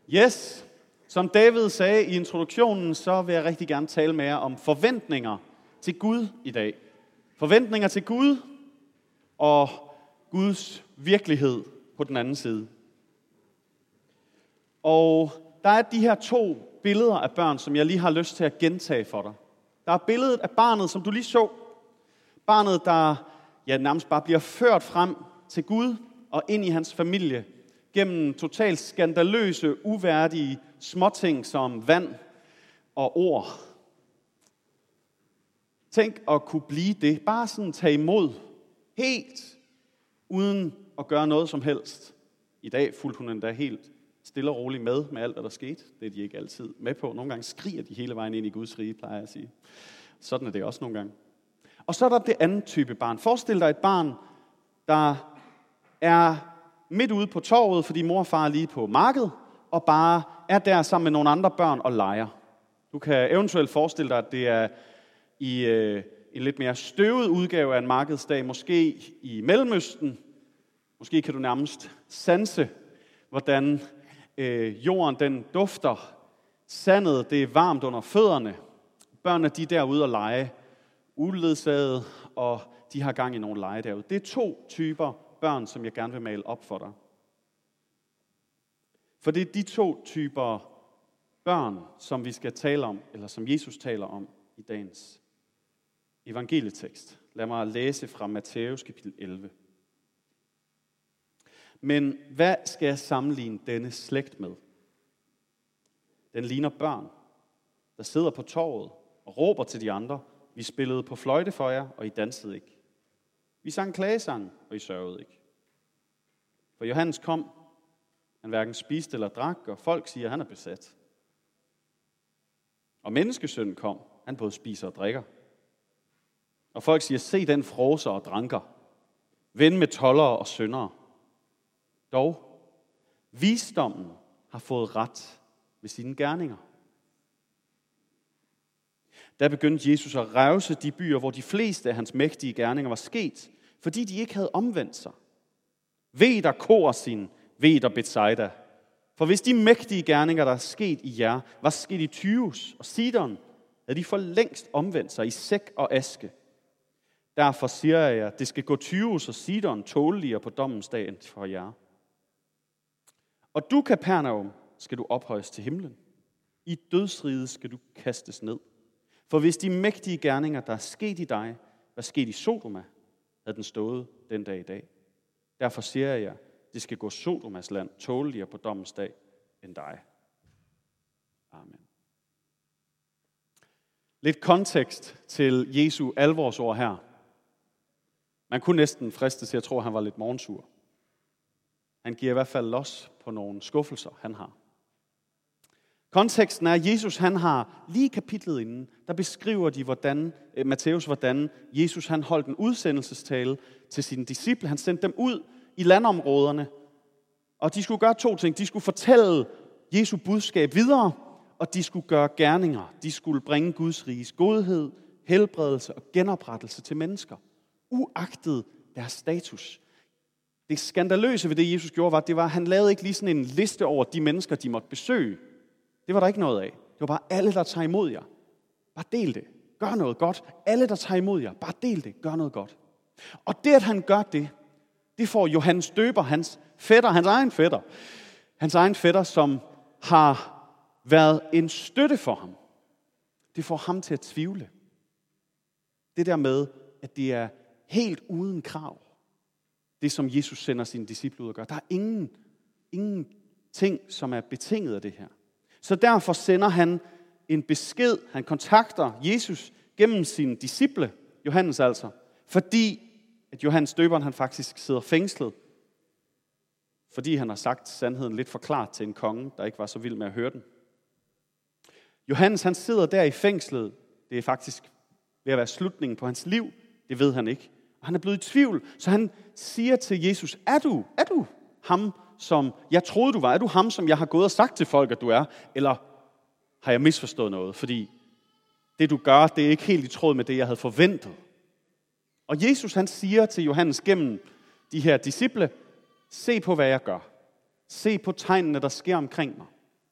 Yes, som David sagde i introduktionen, så vil jeg rigtig gerne tale med jer om forventninger til Gud i dag. Forventninger til Gud og Guds virkelighed på den anden side. Og der er de her to billeder af børn, som jeg lige har lyst til at gentage for dig. Der er billedet af barnet, som du lige så. Barnet, der nærmest bare bliver ført frem til Gud og ind i hans familie gennem totalt skandaløse, uværdige småting som vand og ord. Tænk at kunne blive det. Bare sådan tage imod. Helt uden at gøre noget som helst. I dag fulgte hun endda helt stille og roligt med alt, hvad der skete. Det er de ikke altid med på. Nogle gange skriger de hele vejen ind i Guds rige, plejer jeg at sige. Sådan er det også nogle gange. Og så er der det andet type barn. Forestil dig et barn, der er midt ude på torvet, fordi mor og far er lige på markedet, og bare er der sammen med nogle andre børn og leger. Du kan eventuelt forestille dig, at det er i en lidt mere støvet udgave af en markedsdag, måske i Mellemøsten. Måske kan du nærmest sanse, hvordan jorden den dufter. Sandet, det er varmt under fødderne. Børnene, de er derude og lege, uledsaget, og de har gang i nogle lege derude. Det er to typer børn, som jeg gerne vil male op for dig. For det er de to typer børn, som vi skal tale om, eller som Jesus taler om i dagens evangelietekst. Lad mig læse fra Matthæus kapitel 11. Men hvad skal jeg sammenligne denne slægt med? Den ligner børn, der sidder på torvet og råber til de andre: Vi spillede på fløjte for jer, og I dansede ikke. Vi sang klagesang, og I sørgede ikke. For Johannes kom, han hverken spiste eller drak, og folk siger, at han er besat. Og menneskesønnen kom, han både spiser og drikker. Og folk siger, se den fråser og dranker, ven med toldere og syndere. Dog, visdommen har fået ret ved sine gerninger. Der begyndte Jesus at revse de byer, hvor de fleste af hans mægtige gerninger var sket, fordi de ikke havde omvendt sig. Ved der Korazin, ved der Bethsaida. For hvis de mægtige gerninger, der er sket i jer, var sket i Tyros og Sidon, havde de for længst omvendt sig i sæk og aske. Derfor siger jeg jer, det skal gå Tyros og Sidon tåleligere på dommens dag end for jer. Og du, Kapernaum, skal du ophøjes til himlen. I dødsriget skal du kastes ned. For hvis de mægtige gerninger, der er sket i dig, var sket i Sodoma, havde den stået den dag i dag. Derfor siger jeg jer, det skal gå Sodomas land tåleligere på dommens dag end dig. Amen. Lidt kontekst til Jesu alvorsord her. Man kunne næsten fristes til at tro, at han var lidt morgensur. Han giver i hvert fald los på nogle skuffelser, han har. Konteksten er, at Jesus han har lige kapitlet inden, der beskriver de, Matthæus, hvordan Jesus han holdt en udsendelsestale til sine disciple. Han sendte dem ud i landområderne, og de skulle gøre to ting. De skulle fortælle Jesu budskab videre, og de skulle gøre gerninger. De skulle bringe Guds riges godhed, helbredelse og genoprettelse til mennesker, uagtet deres status. Det skandaløse ved det, Jesus gjorde, var, at han lavede ikke lige sådan en liste over de mennesker, de måtte besøge. Det var der ikke noget af. Det var bare alle, der tager imod jer. Bare del det. Gør noget godt. Alle, der tager imod jer. Bare del det. Gør noget godt. Og det, at han gør det, det får Johannes Døber, hans egen fætter, som har været en støtte for ham. Det får ham til at tvivle. Det der med, at det er helt uden krav. Det, som Jesus sender sine disciple ud og gør. Der er ingen ting, som er betinget af det her. Så derfor sender han en besked. Han kontakter Jesus gennem sine disciple, Johannes altså, fordi at Johannes Døberen han faktisk sidder fængslet, fordi han har sagt sandheden lidt for klart til en konge, der ikke var så vild med at høre den. Johannes han sidder der i fængslet. Det er faktisk ved at være slutningen på hans liv. Det ved han ikke. Og han er blevet i tvivl, så han siger til Jesus, er du ham, som jeg troede, du var? Er du ham, som jeg har gået og sagt til folk, at du er? Eller har jeg misforstået noget? Fordi det, du gør, det er ikke helt i tråd med det, jeg havde forventet. Og Jesus, han siger til Johannes gennem de her disciple, se på, hvad jeg gør. Se på tegnene, der sker omkring mig.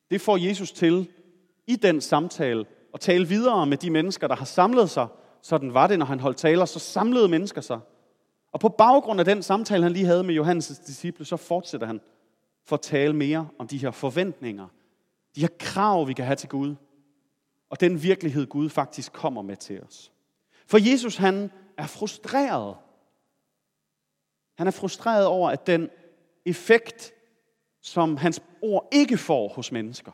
Det får Jesus til i den samtale at tale videre med de mennesker, der har samlet sig. Sådan var det, når han holdt taler, så samlede mennesker sig. Og på baggrund af den samtale, han lige havde med Johannes' disciple, så fortsætter han for at tale mere om de her forventninger, de her krav, vi kan have til Gud, og den virkelighed, Gud faktisk kommer med til os. For Jesus, han er frustreret. Han er frustreret over, at den effekt, som hans ord ikke får hos mennesker.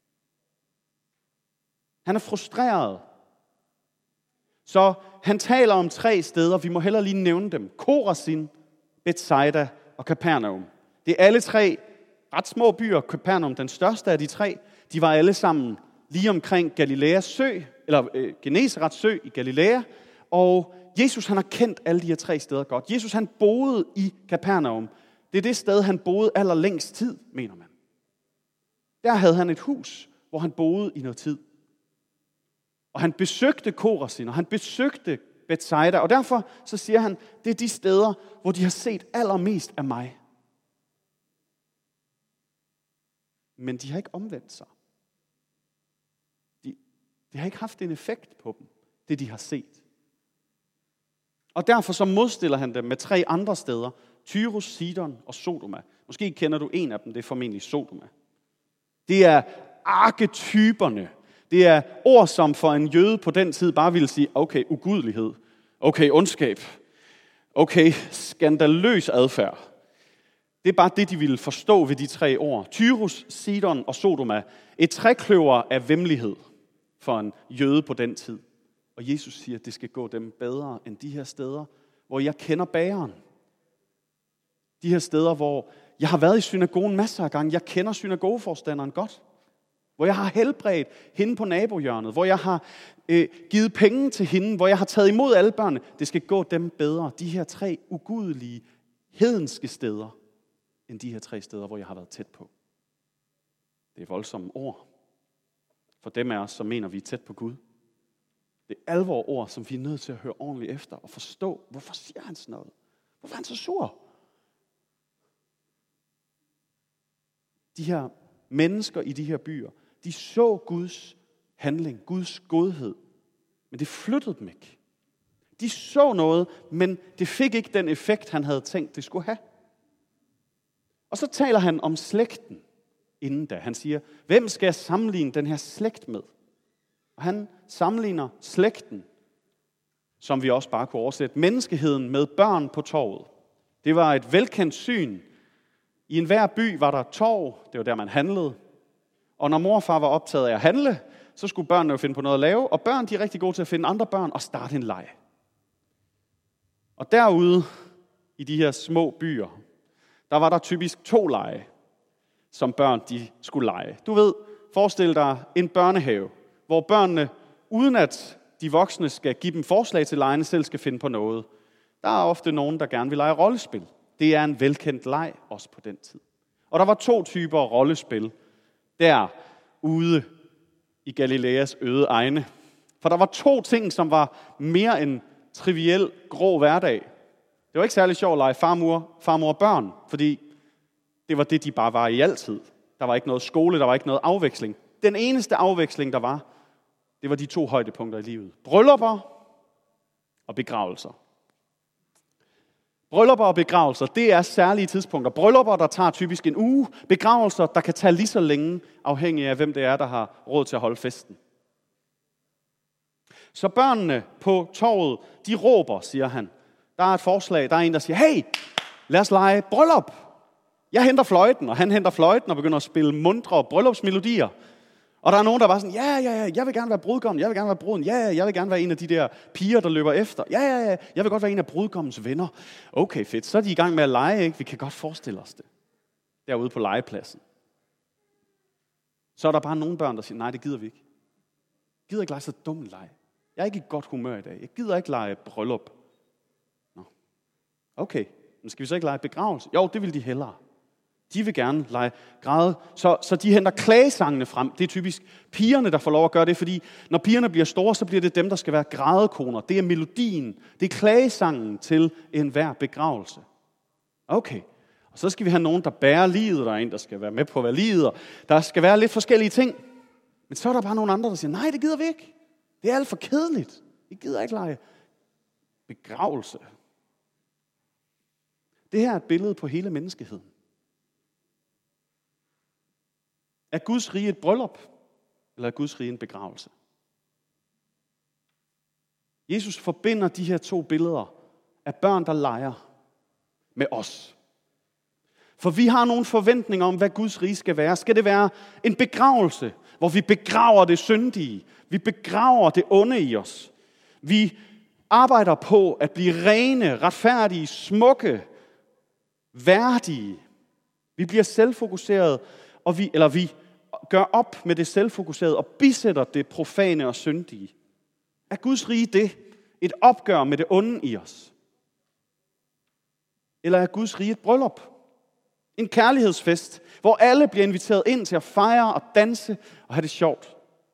Han er frustreret. Så han taler om 3 steder, vi må hellere lige nævne dem. Korazin, Bethsaida og Kapernaum. Det er alle 3 ret små byer. Kapernaum, den største af de 3, de var alle sammen lige omkring Galileas sø, eller Genesarets sø i Galilea. Og Jesus, han har kendt alle de her 3 steder godt. Jesus, han boede i Kapernaum. Det er det sted, han boede allerlængst tid, mener man. Der havde han et hus, hvor han boede i noget tid. Og han besøgte Korazin, og han besøgte Bethsaida, og derfor så siger han, det er de steder, hvor de har set allermest af mig. Men de har ikke omvendt sig. Det har ikke haft en effekt på dem, det de har set. Og derfor så modstiller han dem med 3 andre steder. Tyrus, Sidon og Sodoma. Måske kender du en af dem, det er formentlig Sodoma. Det er arketyperne. Det er ord, som for en jøde på den tid bare ville sige, okay, ugudelighed, okay, ondskab, okay, skandaløs adfærd. Det er bare det, de ville forstå ved de 3 ord. Tyrus, Sidon og Sodoma. Et trekløver af væmmelighed for en jøde på den tid. Og Jesus siger, at det skal gå dem bedre end de her steder, hvor jeg kender bageren. De her steder, hvor jeg har været i synagogen masser af gange. Jeg kender synagogeforstanderen godt. Hvor jeg har helbredt hende på nabohjørnet. Hvor jeg har givet penge til hende. Hvor jeg har taget imod alle børnene. Det skal gå dem bedre. De her 3 ugudelige, hedenske steder, end de her 3 steder, hvor jeg har været tæt på. Det er voldsomme ord. For dem af os, som mener, vi er tæt på Gud. Det er alvorord, som vi er nødt til at høre ordentligt efter og forstå, hvorfor siger han sådan noget? Hvorfor er han så sur? De her mennesker i de her byer, de så Guds handling, Guds godhed, men det flyttede dem ikke. De så noget, men det fik ikke den effekt, han havde tænkt, det skulle have. Og så taler han om slægten inden da. Han siger, hvem skal jeg sammenligne den her slægt med? Og han sammenligner slægten, som vi også bare kunne oversætte, menneskeheden med børn på torvet. Det var et velkendt syn. I enhver by var der torv, det var der man handlede. Og når mor og far var optaget af at handle, så skulle børnene jo finde på noget at lave. Og børn, de er rigtig gode til at finde andre børn og starte en leg. Og derude i de her små byer, der var der typisk 2 lege, som børn de skulle lege. Du ved, forestil dig en børnehave, hvor børnene, uden at de voksne skal give dem forslag til legene, selv skal finde på noget. Der er ofte nogen, der gerne vil lege rollespil. Det er en velkendt leg, også på den tid. Og der var 2 typer rollespil derude i Galileas øde egne. For der var 2 ting, som var mere end triviel, grå hverdag. Det var ikke særlig sjovt at lege farmor og børn, fordi det var det, de bare var i altid. Der var ikke noget skole, der var ikke noget afveksling. Den eneste afveksling, der var, det var de 2 højdepunkter i livet. Bryllupper og begravelser. Bryllupper og begravelser, det er særlige tidspunkter. Bryllupper, der tager typisk en uge. Begravelser, der kan tage lige så længe, afhængig af hvem det er, der har råd til at holde festen. Så børnene på torvet, de råber, siger han. Der er et forslag, der er en, der siger, hey, lad os lege bryllup. Jeg henter fløjten, og han henter fløjten og begynder at spille muntre bryllupsmelodier. Og der er nogen, der var sådan, ja, jeg vil gerne være brudgommen, jeg vil gerne være bruden, ja, jeg vil gerne være en af de der piger, der løber efter. Ja, jeg vil godt være en af brudgommens venner. Okay, fedt, så er de i gang med at lege, ikke? Vi kan godt forestille os det. Derude på legepladsen. Så er der bare nogle børn, der siger, nej, det gider vi ikke. Jeg gider ikke lege så dum en leg. Jeg er ikke i godt humør i dag. Jeg gider ikke lege bryllup. Nå. Okay, men skal vi så ikke lege begravelse? Jo, det vil de hellere. De vil gerne lege græde. Så de henter klagesangene frem. Det er typisk pigerne, der får lov at gøre det, fordi når pigerne bliver store, så bliver det dem, der skal være grædekoner. Det er melodien. Det er klagesangen til enhver begravelse. Okay. Og Så skal vi have nogen, der bærer livet, der er en, der skal være med på at være livet, og der skal være lidt forskellige ting. Men så er der bare nogle andre, der siger, nej, det gider vi ikke. Det er alt for kedeligt. Vi gider ikke lege begravelse. Det her er et billede på hele menneskeheden. Er Guds rige et bryllup, eller er Guds rige en begravelse? Jesus forbinder de her to billeder af børn, der leger, med os. For vi har nogle forventninger om, hvad Guds rige skal være. Skal det være en begravelse, hvor vi begraver det syndige? Vi begraver det onde i os. Vi arbejder på at blive rene, retfærdige, smukke, værdige. Vi bliver selvfokuseret, og vi gør op med det selvfokuserede og bisætter det profane og syndige. Er Guds rige det? Et opgør med det onde i os? Eller er Guds rige et bryllup? En kærlighedsfest, hvor alle bliver inviteret ind til at fejre og danse og have det sjovt.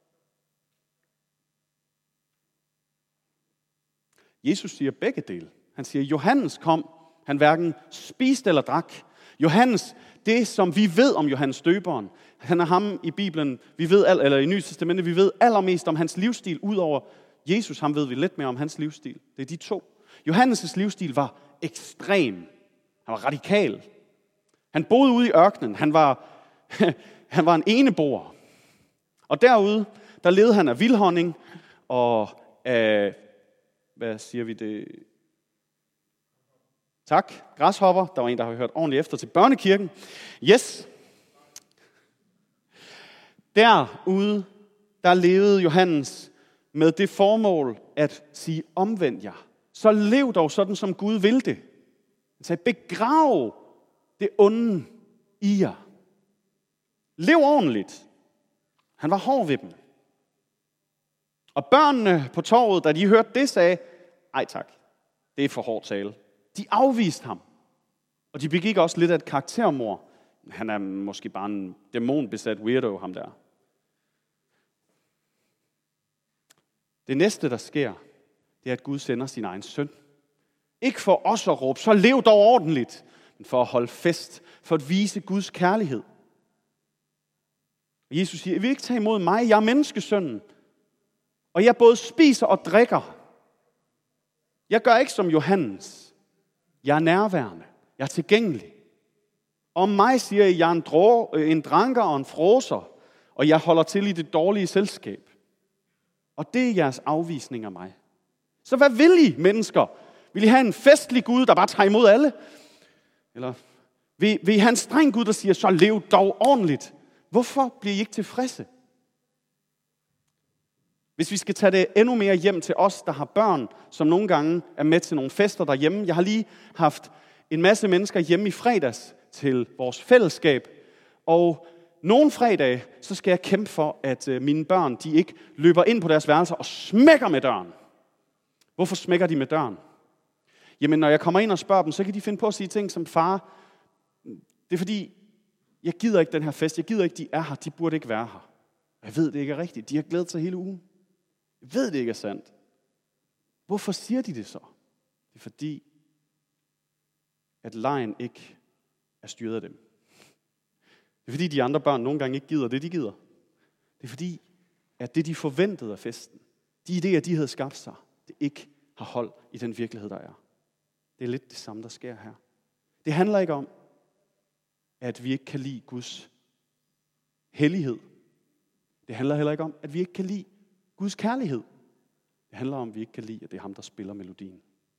Jesus siger begge dele. Han siger, Johannes kom, han hverken spiste eller drak. Johannes, det som vi ved om Johannes døberen, han er ham i Bibelen, eller i Nye Testamentet, vi ved allermest om hans livsstil, udover Jesus, ham ved vi lidt mere om hans livsstil. Det er de to. Johannes' livsstil var ekstrem. Han var radikal. Han boede ude i ørkenen. Han var en eneboer. Og derude, der levede han af vildhonning og af, hvad siger vi det? Tak, græshopper. Der var en, der har hørt ordentligt efter til børnekirken. Yes. Derude, der levede Johannes med det formål at sige, omvend jer. Så lev dog sådan, som Gud vil det. Han sagde, begrav det onde i jer. Lev ordentligt. Han var hård ved dem. Og børnene på torvet, da de hørte det, sagde, ej tak, det er for hårdt tale. De afviste ham. Og de begik også lidt af et karaktermord. Han er måske bare en dæmonbesat weirdo, ham der. Det næste, der sker, det er, at Gud sender sin egen søn. Ikke for os at råbe, så lev dog ordentligt, men for at holde fest, for at vise Guds kærlighed. Og Jesus siger, I vil ikke tage imod mig, jeg er menneskesønnen. Og jeg både spiser og drikker. Jeg gør ikke som Johannes. Jeg er nærværende. Jeg er tilgængelig. Om mig siger I, jeg er en dranker og en fråser, og jeg holder til i det dårlige selskab. Og det er jeres afvisning af mig. Så hvad vil I, mennesker? Vil I have en festlig Gud, der bare tager imod alle? Eller vil I have en streng Gud, der siger, så lev dog ordentligt? Hvorfor bliver I ikke tilfredse? Hvis vi skal tage det endnu mere hjem til os, der har børn, som nogle gange er med til nogle fester derhjemme. Jeg har lige haft en masse mennesker hjemme i fredags til vores fællesskab. Og nogle fredage, så skal jeg kæmpe for, at mine børn, de ikke løber ind på deres værelser og smækker med døren. Hvorfor smækker de med døren? Jamen, når jeg kommer ind og spørger dem, så kan de finde på at sige ting som, far, det er fordi, jeg gider ikke den her fest. Jeg gider ikke, de er her. De burde ikke være her. Jeg ved, det ikke er rigtigt. De har glædet sig hele ugen. Jeg ved, det ikke er sandt. Hvorfor siger de det så? Det er fordi, at legen ikke er styret af dem. Det er fordi, de andre børn nogle gange ikke gider det, de gider. Det er fordi, at det, de forventede af festen, de idéer, de havde skabt sig, det ikke har hold i den virkelighed, der er. Det er lidt det samme, der sker her. Det handler ikke om, at vi ikke kan lide Guds hellighed. Det handler heller ikke om, at vi ikke kan lide Guds kærlighed. Det handler om, at vi ikke kan lide, at det er ham, der spiller melodien.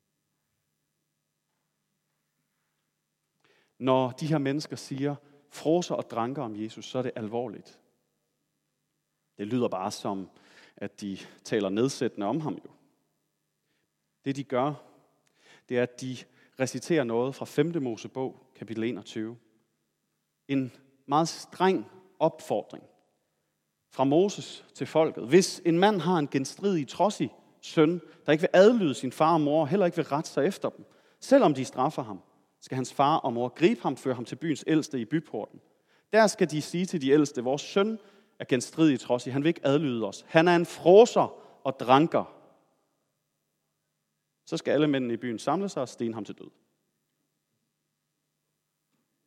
Når de her mennesker siger, fråser og dranker om Jesus, så er det alvorligt. Det lyder bare som, at de taler nedsættende om ham jo. Det de gør, det er, at de reciterer noget fra 5. Mosebog, kapitel 21. En meget streng opfordring fra Moses til folket. Hvis en mand har en genstridig, trodsig søn, der ikke vil adlyde sin far og mor, heller ikke vil rette sig efter dem, selvom de straffer ham, skal hans far og mor gribe ham, føre ham til byens ældste i byporten. Der skal de sige til de ældste, vores søn er genstridig, trodsig, han vil ikke adlyde os. Han er en fråser og dranker. Så skal alle mændene i byen samle sig og stene ham til død.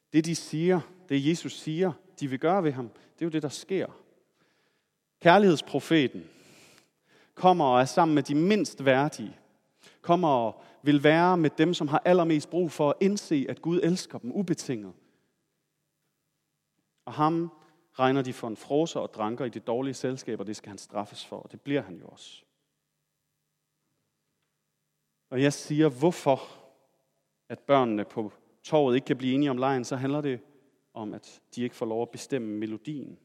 Det de siger, det Jesus siger, de vil gøre ved ham, det er jo det, der sker. Kærlighedsprofeten kommer og er sammen med de mindst værdige. Kommer og vil være med dem, som har allermest brug for at indse, at Gud elsker dem ubetinget. Og ham regner de for en fråser og dranker i det dårlige selskab, og det skal han straffes for, og det bliver han jo også. Og jeg siger, hvorfor at børnene på torvet ikke kan blive enige om legen, så handler det om, at de ikke får lov at bestemme melodien.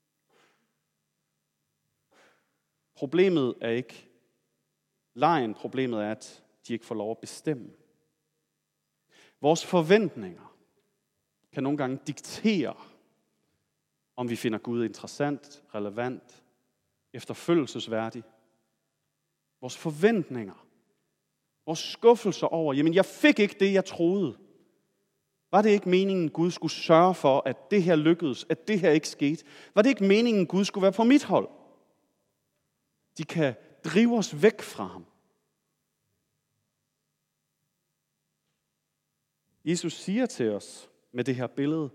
Problemet er ikke legen, problemet er, at de ikke får lov at bestemme. Vores forventninger kan nogle gange diktere, om vi finder Gud interessant, relevant, efterfølgelsesværdig. Vores forventninger, vores skuffelser over, jamen jeg fik ikke det, jeg troede. Var det ikke meningen, Gud skulle sørge for, at det her lykkedes, at det her ikke skete? Var det ikke meningen, Gud skulle være på mit hold? De kan drive os væk fra ham. Jesus siger til os med det her billede,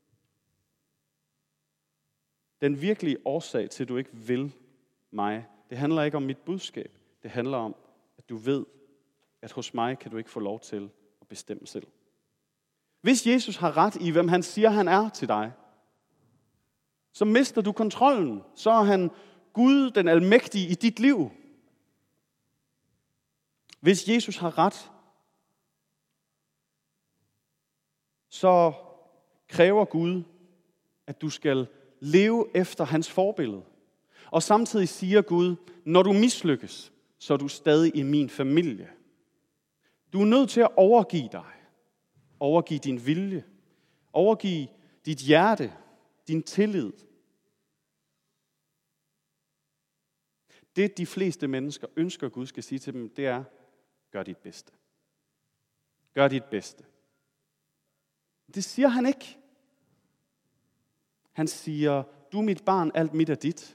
den virkelige årsag til, at du ikke vil mig, det handler ikke om mit budskab. Det handler om, at du ved, at hos mig kan du ikke få lov til at bestemme selv. Hvis Jesus har ret i, hvem han siger, han er til dig, så mister du kontrollen. Så er han Gud, den almægtige i dit liv. Hvis Jesus har ret, så kræver Gud, at du skal leve efter hans forbillede. Og samtidig siger Gud, når du mislykkes, så er du stadig i min familie. Du er nødt til at overgive dig. Overgive din vilje. Overgive dit hjerte, din tillid. Det de fleste mennesker ønsker, Gud skal sige til dem, det er, gør dit bedste. Gør dit bedste. Det siger han ikke. Han siger, du er mit barn, alt mit er dit.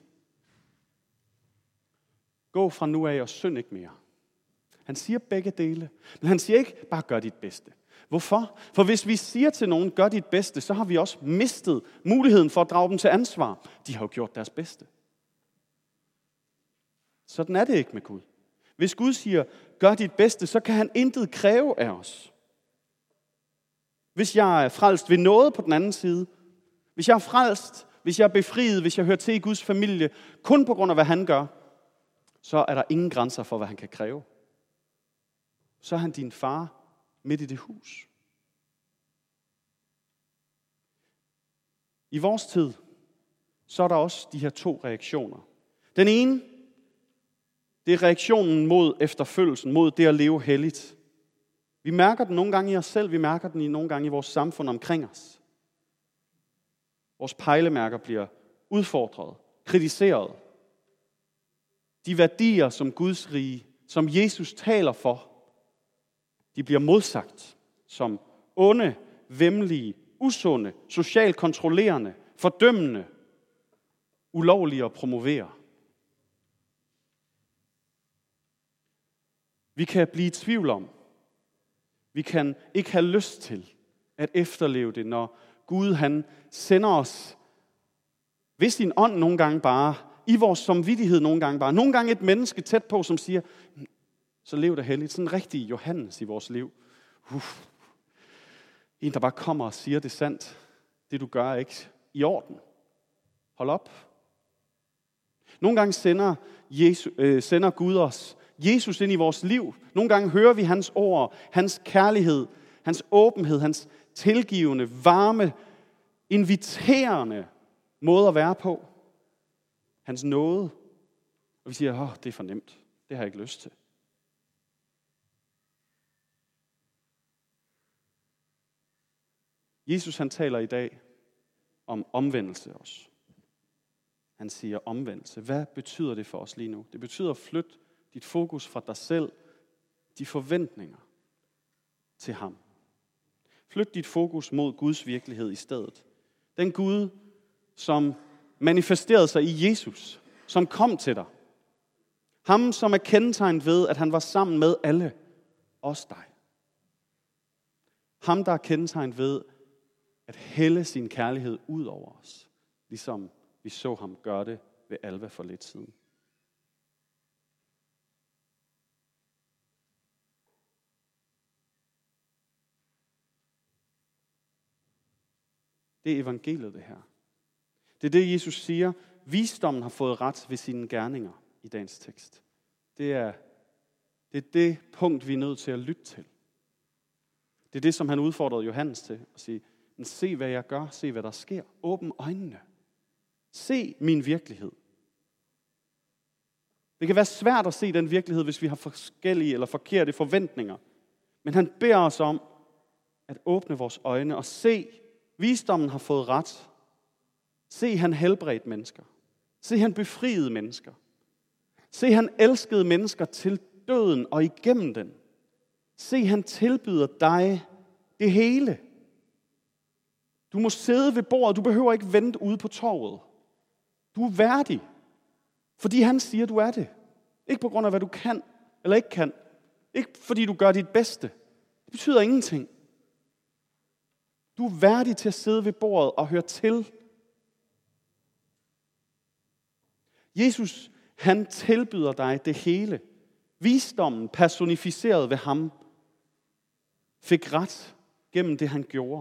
Gå fra nu af og synd ikke mere. Han siger begge dele. Men han siger ikke, bare gør dit bedste. Hvorfor? For hvis vi siger til nogen, gør dit bedste, så har vi også mistet muligheden for at drage dem til ansvar. De har jo gjort deres bedste. Sådan er det ikke med Gud. Hvis Gud siger, gør dit bedste, så kan han intet kræve af os. Hvis jeg er frelst ved noget på den anden side, hvis jeg er frelst, hvis jeg er befriet, hvis jeg hører til i Guds familie, kun på grund af, hvad han gør, så er der ingen grænser for, hvad han kan kræve. Så er han din far midt i det hus. I vores tid, så er der også de her to reaktioner. Den ene, det er reaktionen mod efterfølgelsen, mod det at leve helligt. Vi mærker den nogle gange i os selv, vi mærker den nogle gange i vores samfund omkring os. Vores pejlemærker bliver udfordret, kritiseret. De værdier, som Guds rige, som Jesus taler for, de bliver modsagt som onde, væmmelige, usunde, socialt kontrollerende, fordømmende, ulovlige at promovere. Vi kan blive i tvivl om, vi kan ikke have lyst til at efterleve det, når Gud han sender os ved sin ånd nogle gange bare, i vores samvittighed nogle gange bare, nogle gange et menneske tæt på, som siger, så lev det helligt. Sådan en rigtig Johannes i vores liv. En, der bare kommer og siger, det er sandt. Det du gør er ikke i orden. Hold op. Nogle gange sender Gud os Jesus ind i vores liv. Nogle gange hører vi hans ord, hans kærlighed, hans åbenhed, hans tilgivende, varme, inviterende måde at være på. Hans nåde. Og vi siger, det er for nemt. Det har jeg ikke lyst til. Jesus han taler i dag om omvendelse også. Han siger omvendelse. Hvad betyder det for os lige nu? Det betyder at flytte dit fokus fra dig selv, de forventninger til ham. Flyt dit fokus mod Guds virkelighed i stedet. Den Gud, som manifesterede sig i Jesus, som kom til dig. Ham, som er kendetegnet ved, at han var sammen med alle, også dig. Ham, der er kendetegnet ved, at hælde sin kærlighed ud over os, ligesom vi så ham gøre det ved Alva for lidt siden. Det er evangeliet, det her. Det er det, Jesus siger. Visdommen har fået ret ved sine gerninger i dagens tekst. Det er det punkt, vi er nødt til at lytte til. Det er det, som han udfordrede Johannes til at sige, men se, hvad jeg gør, se, hvad der sker. Åbn øjnene. Se min virkelighed. Det kan være svært at se den virkelighed, hvis vi har forskellige eller forkerte forventninger. Men han beder os om at åbne vores øjne og se, visdommen har fået ret. Se, han helbredte mennesker. Se, han befriede mennesker. Se, han elskede mennesker til døden og igennem den. Se, han tilbyder dig det hele. Du må sidde ved bordet. Du behøver ikke vente ude på torvet. Du er værdig, fordi han siger, du er det. Ikke på grund af, hvad du kan eller ikke kan. Ikke fordi du gør dit bedste. Det betyder ingenting. Du er værdig til at sidde ved bordet og høre til. Jesus, han tilbyder dig det hele. Visdommen, personificeret ved ham, fik ret gennem det, han gjorde.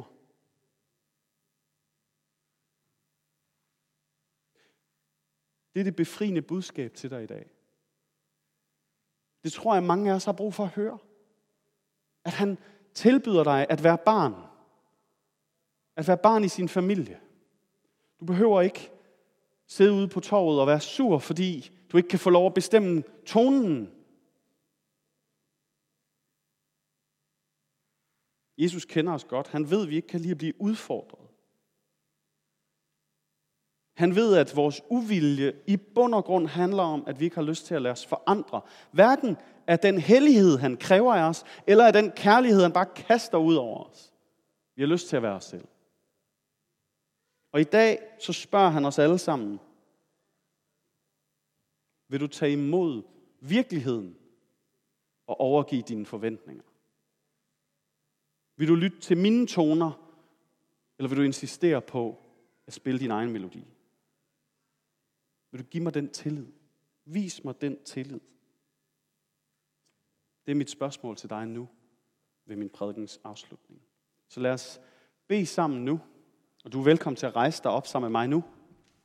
Det er det befriende budskab til dig i dag. Det tror jeg, mange af os har brug for at høre. At han tilbyder dig at være barn. At være barn i sin familie. Du behøver ikke sidde ude på torvet og være sur, fordi du ikke kan få lov at bestemme tonen. Jesus kender os godt. Han ved, at vi ikke kan lide at blive udfordret. Han ved, at vores uvilje i bund og grund handler om, at vi ikke har lyst til at lade os forandre. Hverken af den hellighed, han kræver af os, eller af den kærlighed, han bare kaster ud over os. Vi har lyst til at være os selv. Og i dag, så spørger han os alle sammen, vil du tage imod virkeligheden og overgive dine forventninger? Vil du lytte til mine toner, eller vil du insistere på at spille din egen melodi? Vil du give mig den tillid? Vis mig den tillid. Det er mit spørgsmål til dig nu, ved min prædikens afslutning. Så lad os bede sammen nu, og du er velkommen til at rejse dig op sammen med mig nu.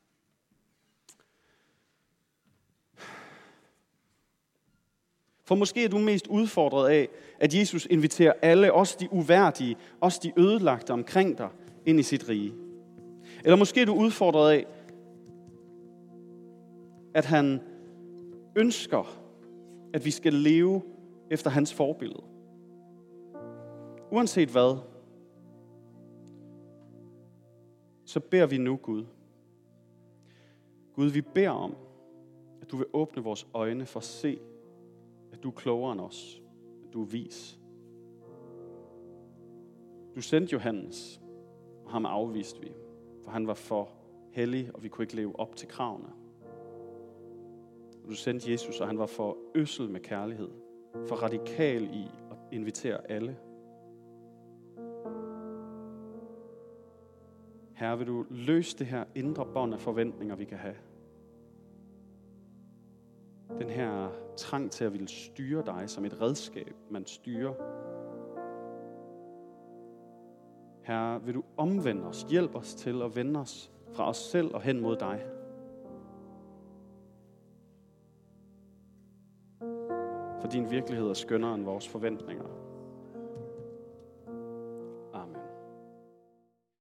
For måske er du mest udfordret af, at Jesus inviterer alle, os de uværdige, os de ødelagte omkring dig, ind i sit rige. Eller måske er du udfordret af, at han ønsker, at vi skal leve efter hans forbillede. Uanset hvad, så beder vi nu Gud. Gud, vi beder om, at du vil åbne vores øjne for at se, at du er klogere end os, at du er vis. Du sendte Johannes, og ham afviste vi, for han var for hellig, og vi kunne ikke leve op til kravene. Du sendte Jesus, og han var for ødsel med kærlighed, for radikal i at invitere alle. Herre, vil du løse det her indre bånd af forventninger, vi kan have? Den her trang til at ville styre dig som et redskab, man styrer. Herre, vil du omvende os, hjælp os til at vende os fra os selv og hen mod dig. For din virkelighed er skønnere end vores forventninger.